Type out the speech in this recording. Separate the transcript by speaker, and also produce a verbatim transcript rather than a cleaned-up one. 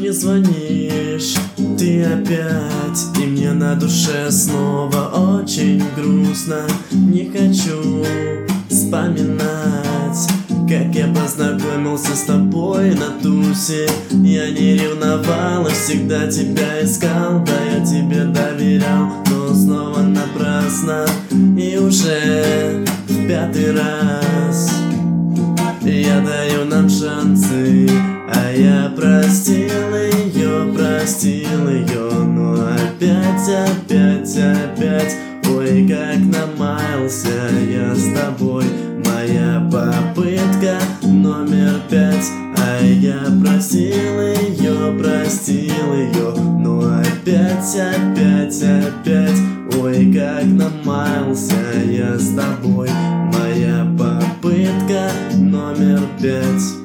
Speaker 1: не звонишь ты опять, и мне на душе снова очень грустно. Не хочу вспоминать, как я познакомился с тобой на тусе. Я не ревновал и всегда тебя искал, да я тебе доверял, но снова напрасно. И уже в пятый раз я даю нам шансы, а я простил ее, простил ее, но опять, опять, опять, ой, как намаялся я с тобой. Моя попытка номер пять, а я простил ее, простил ее, но опять, опять, опять, ой, как намаялся я с тобой. Моя попытка номер пять.